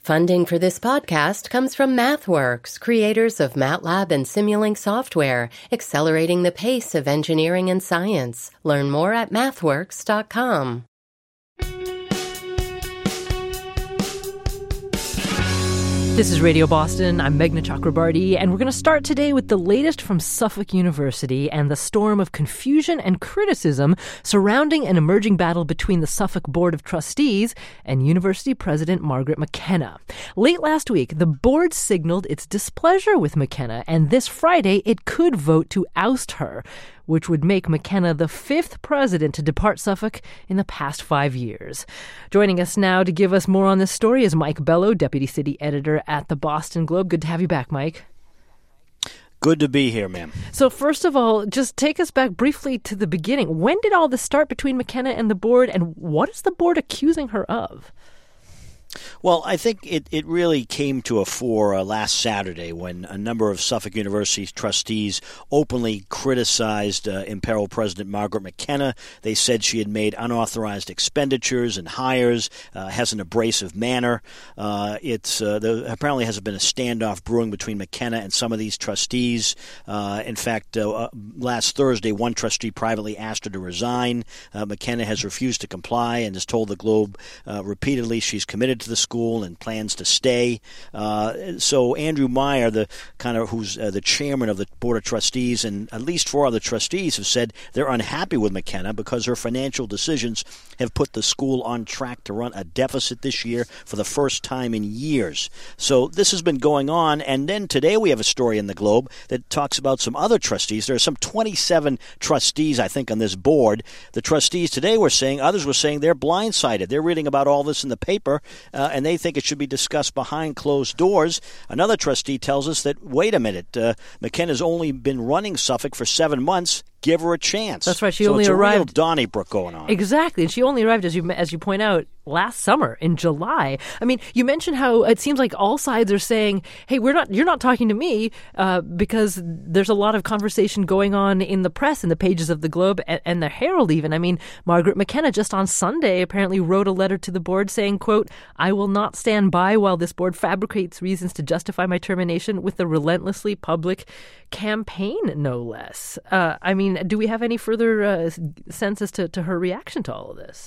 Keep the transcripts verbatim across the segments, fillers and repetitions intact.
Funding for this podcast comes from MathWorks, creators of MATLAB and Simulink software, accelerating the pace of engineering and science. Learn more at mathworks dot com. This is Radio Boston. I'm Meghna Chakrabarty, and we're going to start today with the latest from Suffolk University and the storm of confusion and criticism surrounding an emerging battle between the Suffolk Board of Trustees and University President Margaret McKenna. Late last week, the board signaled its displeasure with McKenna, and this Friday it could vote to oust her, which would make McKenna the fifth president to depart Suffolk in the past five years. Joining us now to give us more on this story is Mike Bello, deputy city editor at the Boston Globe. Good to have you back, Mike. Good to be here, ma'am. So first of all, just take us back briefly to the beginning. When did all this start between McKenna and the board, and what is the board accusing her of? Well, I think it, it really came to a fore uh, last Saturday when a number of Suffolk University trustees openly criticized uh, imperiled President Margaret McKenna. They said she had made unauthorized expenditures and hires, uh, has an abrasive manner. Uh, it's uh, there apparently has been a standoff brewing between McKenna and some of these trustees. Uh, in fact, uh, uh, last Thursday, one trustee privately asked her to resign. Uh, McKenna has refused to comply and has told the Globe uh, repeatedly she's committed to the school and plans to stay. Uh, so Andrew Meyer, the kind of who's uh, the chairman of the Board of Trustees, and at least four other trustees have said they're unhappy with McKenna because her financial decisions have put the school on track to run a deficit this year for the first time in years. So this has been going on, and then today we have a story in the Globe that talks about some other trustees. There are some twenty-seven trustees, I think, on this board. The trustees today were saying, others were saying they're blindsided. They're reading about all this in the paper, uh, and they think it should be discussed behind closed doors. Another trustee tells us that, wait a minute, uh, McKenna's only been running Suffolk for seven months. Give her a chance. That's right. She so only it's a arrived. Real Donnybrook going on. Exactly, and she only arrived, as you as you point out, last summer in July. I mean, you mentioned how it seems like all sides are saying, "Hey, we're not. You're not talking to me," uh, because there's a lot of conversation going on in the press, in the pages of the Globe and, and the Herald. Even, I mean, Margaret McKenna just on Sunday apparently wrote a letter to the board saying, "quote I will not stand by while this board fabricates reasons to justify my termination with a relentlessly public campaign, no less." Uh, I mean. Do we have any further uh, sense as to, to her reaction to all of this?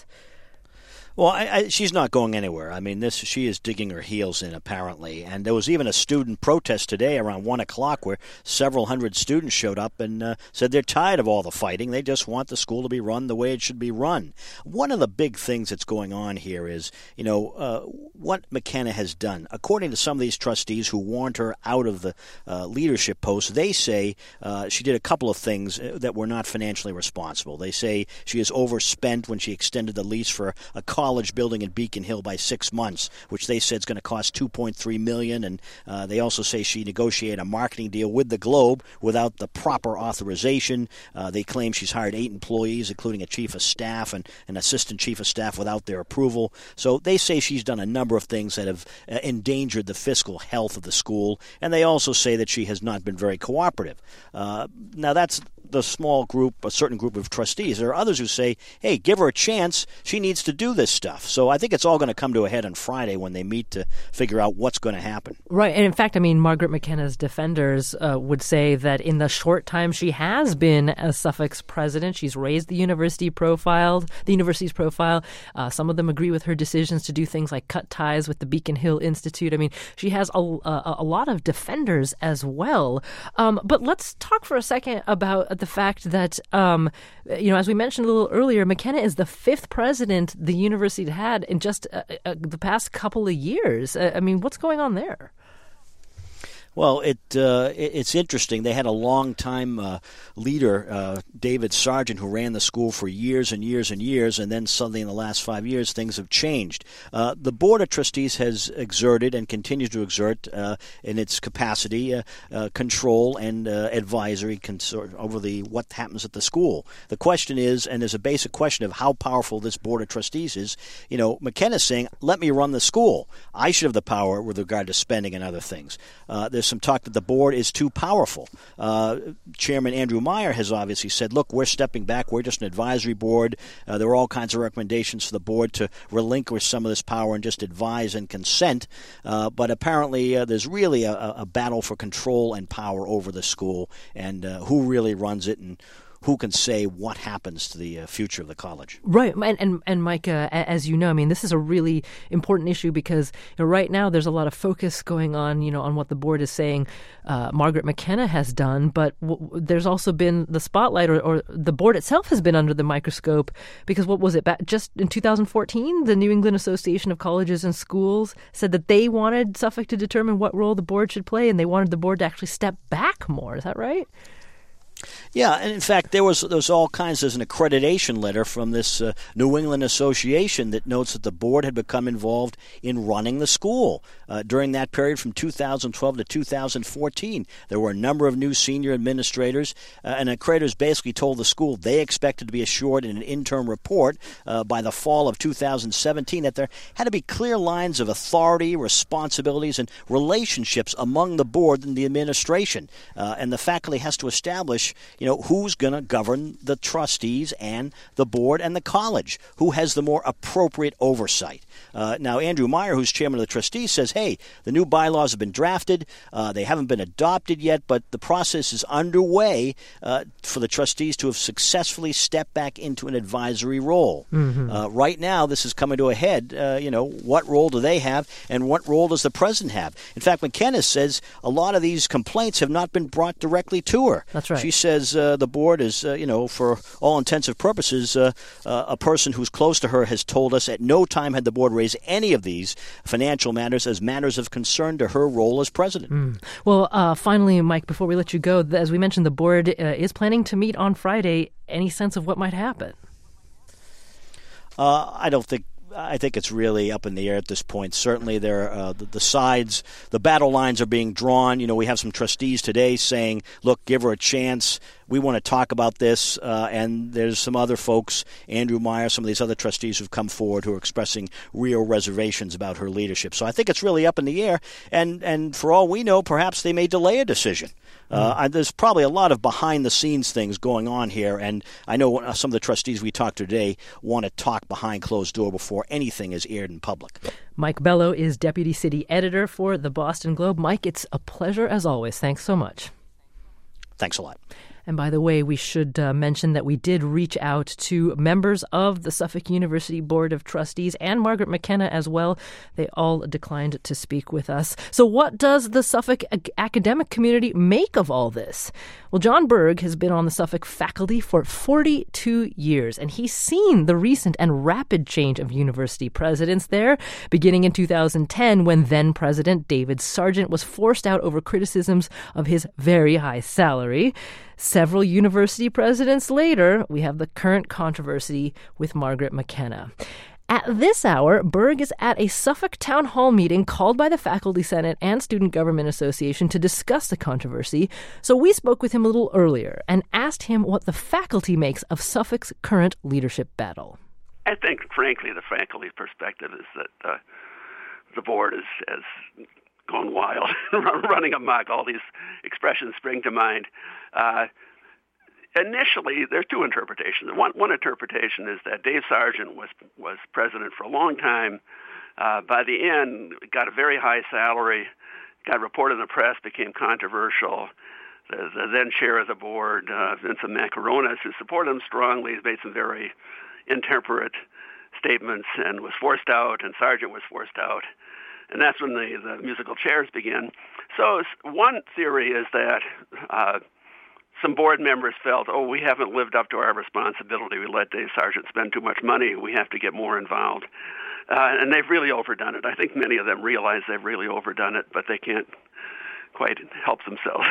Well, I, I, she's not going anywhere. I mean, this she is digging her heels in, apparently. And there was even a student protest today around one o'clock where several hundred students showed up and uh, said they're tired of all the fighting. They just want the school to be run the way it should be run. One of the big things that's going on here is, you know, uh, what McKenna has done. According to some of these trustees who warned her out of the uh, leadership post, they say uh, she did a couple of things that were not financially responsible. They say she has overspent when she extended the lease for a college college building in Beacon Hill by six months, which they said is going to cost two point three million dollars. And uh, they also say she negotiated a marketing deal with the Globe without the proper authorization. Uh, they claim she's hired eight employees, including a chief of staff and an assistant chief of staff, without their approval. So they say she's done a number of things that have uh, endangered the fiscal health of the school. And they also say that she has not been very cooperative. Uh, now, that's the small group, a certain group of trustees. There are others who say, hey, give her a chance. She needs to do this stuff. So I think it's all going to come to a head on Friday when they meet to figure out what's going to happen. Right. And in fact, I mean, Margaret McKenna's defenders uh, would say that in the short time she has been as Suffolk's president, she's raised the university profile, the university's profile. Uh, some of them agree with her decisions to do things like cut ties with the Beacon Hill Institute. I mean, she has a, a, a lot of defenders as well. Um, but let's talk for a second about the fact that, um, you know, as we mentioned a little earlier, McKenna is the fifth president the university had in just uh, uh, the past couple of years. Uh, I mean, what's going on there? Well, it, uh, it it's interesting. They had a long-time uh, leader, uh, David Sargent, who ran the school for years and years and years, and then suddenly in the last five years, things have changed. Uh, the Board of Trustees has exerted and continues to exert uh, in its capacity uh, uh, control and uh, advisory consor- over the what happens at the school. The question is, and there's a basic question of how powerful this Board of Trustees is, you know, McKenna's saying, let me run the school. I should have the power with regard to spending and other things. Uh, there's there's some talk that the board is too powerful. Uh, Chairman Andrew Meyer has obviously said, look, we're stepping back. We're just an advisory board. Uh, there were all kinds of recommendations for the board to relinquish some of this power and just advise and consent. Uh, but apparently uh, there's really a, a battle for control and power over the school and uh, who really runs it and who can say what happens to the uh, future of the college. Right. And, and, and Mike, uh, as you know, I mean, this is a really important issue because you know, right now there's a lot of focus going on, you know, on what the board is saying uh, Margaret McKenna has done. But w- there's also been the spotlight or, or the board itself has been under the microscope because what was it? Back just in two thousand fourteen, the New England Association of Colleges and Schools said that they wanted Suffolk to determine what role the board should play, and they wanted the board to actually step back more. Is that right? Yeah, and in fact, there was there was all kinds. There's an accreditation letter from this uh, New England Association that notes that the board had become involved in running the school uh, during that period from two thousand twelve to two thousand fourteen. There were a number of new senior administrators, uh, and the creditors basically told the school they expected to be assured in an interim report uh, by the fall of two thousand seventeen that there had to be clear lines of authority, responsibilities, and relationships among the board and the administration, uh, and the faculty has to establish, you know, who's going to govern the trustees and the board and the college, who has the more appropriate oversight. Uh, now, Andrew Meyer, who's chairman of the trustees, says, hey, the new bylaws have been drafted. Uh, they haven't been adopted yet, but the process is underway uh, for the trustees to have successfully stepped back into an advisory role. Mm-hmm. Uh, right now, this is coming to a head. Uh, you know, what role do they have and what role does the president have? In fact, McKenna says a lot of these complaints have not been brought directly to her. That's right. She says uh, the board is, uh, you know, for all intensive purposes, uh, uh, a person who's close to her has told us at no time had the board raised any of these financial matters as matters of concern to her role as president. Mm. Well, uh, finally, Mike, before we let you go, as we mentioned, the board uh, is planning to meet on Friday. Any sense of what might happen? Uh, I don't think I think it's really up in the air at this point. Certainly, there uh, the, the sides, the battle lines are being drawn. You know, we have some trustees today saying, "Look, give her a chance. We want to talk about this." Uh, and there's some other folks, Andrew Meyer, some of these other trustees who've come forward who are expressing real reservations about her leadership. So I think it's really up in the air. And and for all we know, perhaps they may delay a decision. Uh, I, there's probably a lot of behind-the-scenes things going on here, and I know some of the trustees we talked to today want to talk behind closed door before anything is aired in public. Mike Bello is Deputy City Editor for the Boston Globe. Mike, it's a pleasure as always. Thanks so much. Thanks a lot. And by the way, we should uh, mention that we did reach out to members of the Suffolk University Board of Trustees and Margaret McKenna as well. They all declined to speak with us. So what does the Suffolk ac- academic community make of all this? Well, John Berg has been on the Suffolk faculty for forty-two years, and he's seen the recent and rapid change of university presidents there, beginning in two thousand ten when then-President David Sargent was forced out over criticisms of his very high salary. Several university presidents later, we have the current controversy with Margaret McKenna. At this hour, Berg is at a Suffolk Town Hall meeting called by the Faculty Senate and Student Government Association to discuss the controversy. So we spoke with him a little earlier and asked him what the faculty makes of Suffolk's current leadership battle. I think, frankly, the faculty perspective is that uh, the board is has gone wild, running amok. All these expressions spring to mind. Uh, initially, there's two interpretations. One, one interpretation is that Dave Sargent was was president for a long time. Uh, by the end, got a very high salary, got reported in the press, became controversial. The, the then chair of the board, uh, Vincent Macaronis, who supported him strongly, has made some very intemperate statements and was forced out, and Sargent was forced out. And that's when the, the musical chairs began. So one theory is that uh, some board members felt, oh, we haven't lived up to our responsibility. We let Dave Sargent spend too much money. We have to get more involved. Uh, and they've really overdone it. I think many of them realize they've really overdone it, but they can't quite help themselves.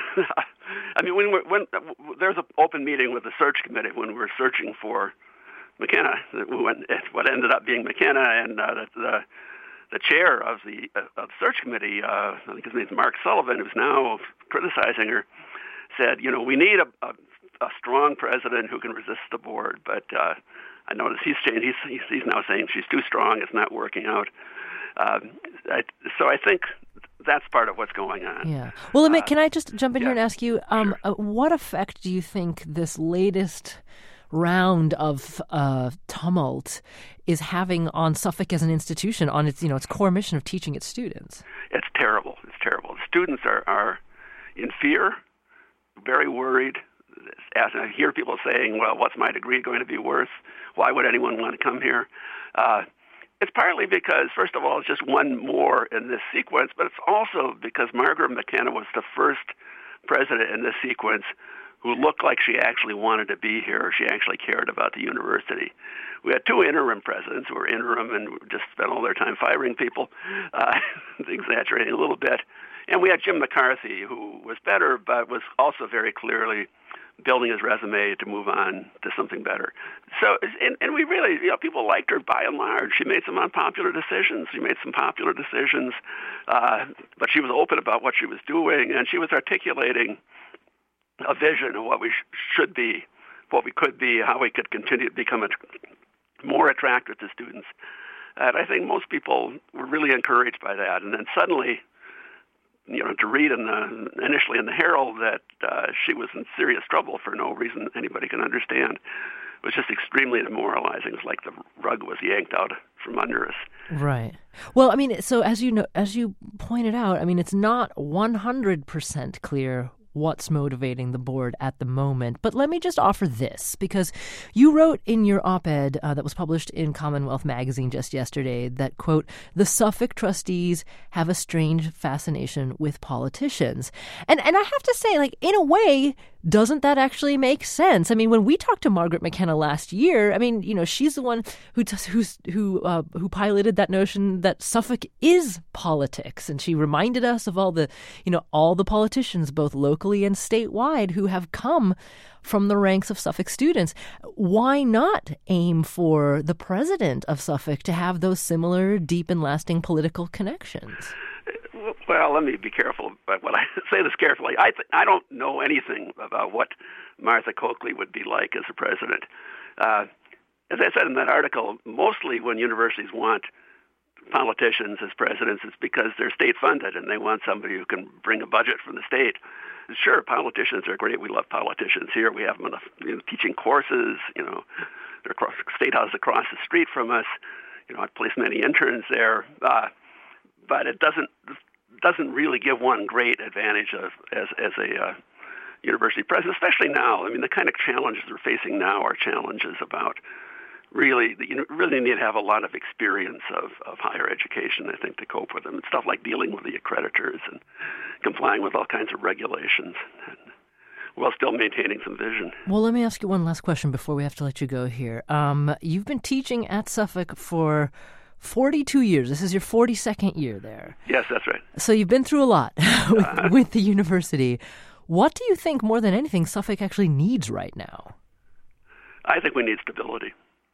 I mean, when, when there's an open meeting with the search committee when we were searching for McKenna, when, what ended up being McKenna, and uh, the, the the chair of the, uh, of the search committee, uh, I think his name's Mark Sullivan, who's now criticizing her, said, you know, we need a, a, a strong president who can resist the board. But uh, I notice he's changed. He's, he's, he's now saying she's too strong. It's not working out. Uh, I, so I think that's part of what's going on. Yeah. Well, Amit, uh, can I just jump in yeah, here and ask you, um, sure. uh, what effect do you think this latest round of uh, tumult is having on Suffolk as an institution, on its, you know, its core mission of teaching its students? It's terrible. It's terrible. The students are, are in fear, very worried. As I hear people saying, well, what's my degree going to be worth? Why would anyone want to come here? Uh, it's partly because, first of all, it's just one more in this sequence, but it's also because Margaret McKenna was the first president in this sequence who looked like she actually wanted to be here. She actually cared about the university. We had two interim presidents who were interim and just spent all their time firing people, uh, exaggerating a little bit. And we had Jim McCarthy, who was better, but was also very clearly building his resume to move on to something better. So, and, and we really, you know, people liked her by and large. She made some unpopular decisions. She made some popular decisions, uh, but she was open about what she was doing, and she was articulating a vision of what we sh- should be, what we could be, how we could continue to become a, more attractive to students. And I think most people were really encouraged by that. And then suddenly, you know, to read in the, initially in the Herald that uh, she was in serious trouble for no reason anybody can understand was just extremely demoralizing. It's like the rug was yanked out from under us. Right. Well, I mean, so as you know, as you pointed out, I mean, it's not one hundred percent clear what's motivating the board at the moment. But let me just offer this, because you wrote in your op-ed uh, that was published in Commonwealth magazine just yesterday that, quote, the Suffolk trustees have a strange fascination with politicians. And and I have to say, like, in a way, doesn't that actually make sense? I mean, when we talked to Margaret McKenna last year, I mean, you know, she's the one who t- who's, who uh, who piloted that notion that Suffolk is politics, and she reminded us of all the, you know, all the politicians, both locally and statewide, who have come from the ranks of Suffolk students. Why not aim for the president of Suffolk to have those similar deep and lasting political connections? Well, let me be careful about what I say this carefully. I th- I don't know anything about what Martha Coakley would be like as a president. Uh, as I said in that article, mostly when universities want politicians as presidents, it's because they're state funded and they want somebody who can bring a budget from the state. Sure, politicians are great. We love politicians here. We have them in the, you know, teaching courses. You know, they're across state house across the street from us. You know, I've placed many interns there. Uh, but it doesn't doesn't really give one great advantage of, as as a uh, university president, especially now. I mean, the kind of challenges we're facing now are challenges about really, you really need to have a lot of experience of, of higher education, I think, to cope with them. Stuff like dealing with the accreditors and complying with all kinds of regulations, and while still maintaining some vision. Well, let me ask you one last question before we have to let you go here. Um, you've been teaching at Suffolk for forty-two years. This is your forty-second year there. Yes, that's right. So you've been through a lot with, uh, with the university. What do you think, more than anything, Suffolk actually needs right now? I think we need stability.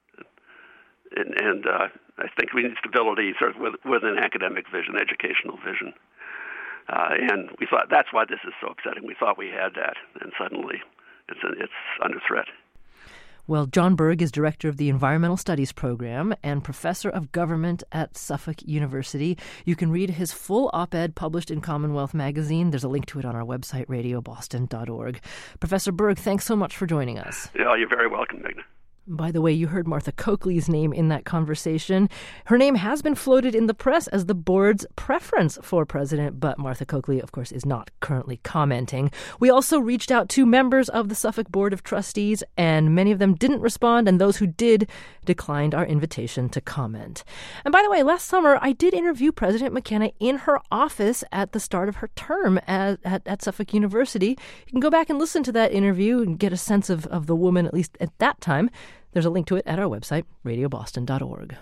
And, and uh, I think we need stability sort of with, with an academic vision, educational vision. Uh, and we thought that's why this is so upsetting. We thought we had that, and suddenly it's, it's under threat. Well, John Berg is director of the Environmental Studies Program and professor of government at Suffolk University. You can read his full op-ed published in Commonwealth magazine. There's a link to it on our website, radio boston dot org. Professor Berg, thanks so much for joining us. Yeah, you're very welcome, Magna. By the way, you heard Martha Coakley's name in that conversation. Her name has been floated in the press as the board's preference for president, but Martha Coakley, of course, is not currently commenting. We also reached out to members of the Suffolk Board of Trustees, and many of them didn't respond, and those who did declined our invitation to comment. And by the way, last summer, I did interview President McKenna in her office at the start of her term at, at, at Suffolk University. You can go back and listen to that interview and get a sense of, of the woman, at least at that time. There's a link to it at our website, radio boston dot org.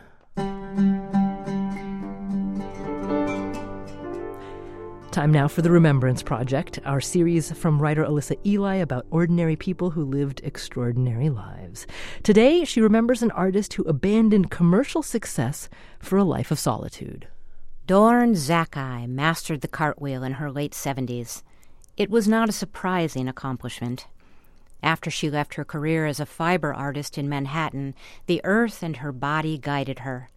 Time now for the Remembrance Project, our series from writer Alyssa Ely about ordinary people who lived extraordinary lives. Today, she remembers an artist who abandoned commercial success for a life of solitude. Dorn Zakai mastered the cartwheel in her late seventies. It was not a surprising accomplishment. After she left her career as a fiber artist in Manhattan, the earth and her body guided her.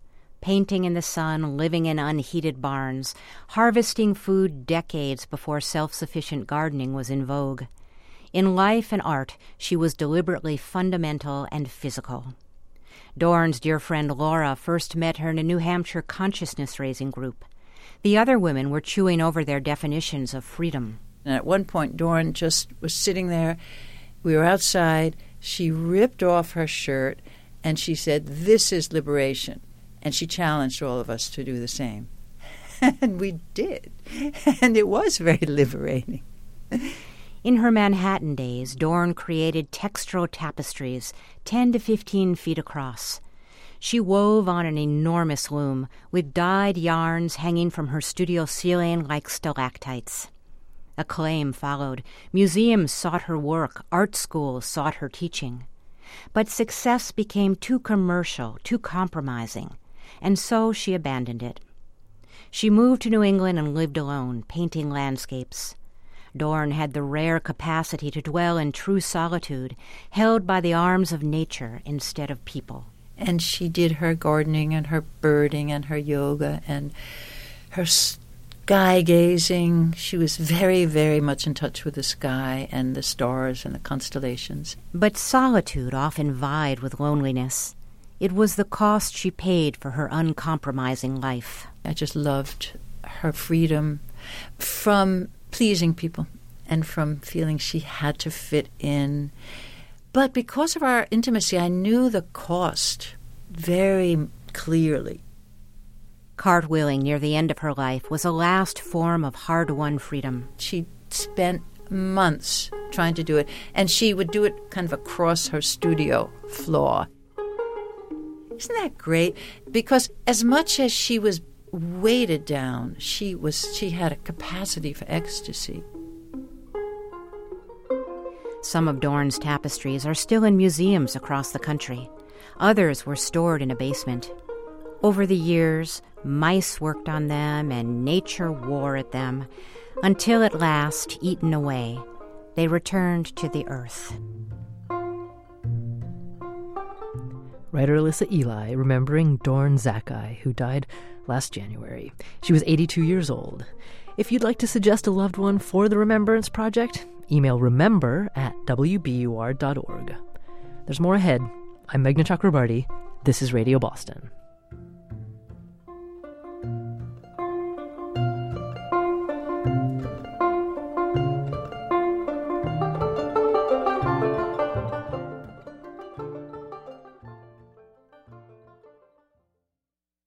painting in the sun, living in unheated barns, harvesting food decades before self-sufficient gardening was in vogue. In life and art, she was deliberately fundamental and physical. Dorn's dear friend Laura first met her in a New Hampshire consciousness-raising group. The other women were chewing over their definitions of freedom. And at one point, Dorn just was sitting there. We were outside. She ripped off her shirt, and she said, "This is liberation." And she challenged all of us to do the same. And we did. And it was very liberating. In her Manhattan days, Dorn created textural tapestries, ten to fifteen feet across. She wove on an enormous loom, with dyed yarns hanging from her studio ceiling like stalactites. Acclaim followed. Museums sought her work. Art schools sought her teaching. But success became too commercial, too compromising, and so she abandoned it. She moved to New England and lived alone, painting landscapes. Dorn had the rare capacity to dwell in true solitude, held by the arms of nature instead of people. And she did her gardening and her birding and her yoga and her sky gazing. She was very, very much in touch with the sky and the stars and the constellations. But solitude often vied with loneliness. It was the cost she paid for her uncompromising life. I just loved her freedom from pleasing people and from feeling she had to fit in. But because of our intimacy, I knew the cost very clearly. Cartwheeling near the end of her life was a last form of hard-won freedom. She spent months trying to do it, and she would do it kind of across her studio floor. Isn't that great? Because as much as she was weighted down, she was she had a capacity for ecstasy. Some of Dorn's tapestries are still in museums across the country. Others were stored in a basement. Over the years, mice worked on them and nature wore at them, until at last, eaten away, they returned to the earth. Writer Alyssa Ely remembering Dorn Zakai, who died last January. She was eighty-two years old. If you'd like to suggest a loved one for the Remembrance Project, email remember at w b u r dot org. There's more ahead. I'm Meghna Chakrabarty. This is Radio Boston.